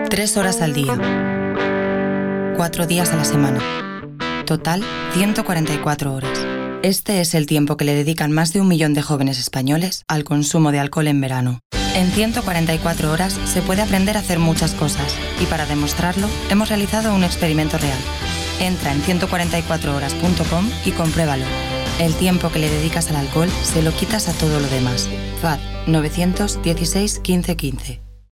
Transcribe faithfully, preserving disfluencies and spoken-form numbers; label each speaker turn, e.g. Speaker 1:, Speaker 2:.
Speaker 1: Tres horas al día. Cuatro días a la semana. Total, ciento cuarenta y cuatro horas. Este es el tiempo que le dedican más de un millón de jóvenes españoles al consumo de alcohol en verano. En ciento cuarenta y cuatro horas se puede aprender a hacer muchas cosas y para demostrarlo hemos realizado un experimento real. Entra en ciento cuarenta y cuatro horas punto com y compruébalo. El tiempo que le dedicas al alcohol se lo quitas a todo lo demás. F A D nueve uno seis, quince quince.